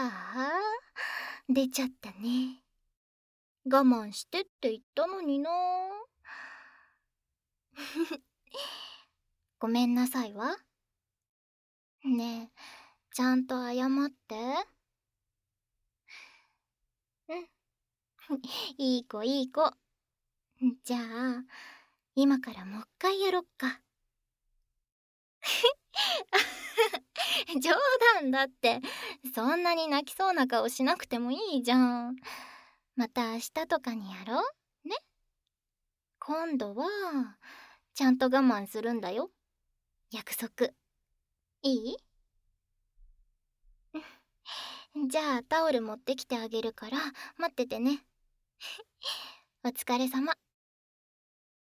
あ、出ちゃったね。我慢してって言ったのにな。ごめんなさいわ。ねえ、ちゃんと謝って。うん。いい子いい子。じゃあ、今からもう一回やろっか。冗談だって。そんなに泣きそうな顔しなくてもいいじゃん。また明日とかにやろうね。今度はちゃんと我慢するんだよ。約束。いい？じゃあタオル持ってきてあげるから待っててね。お疲れ様。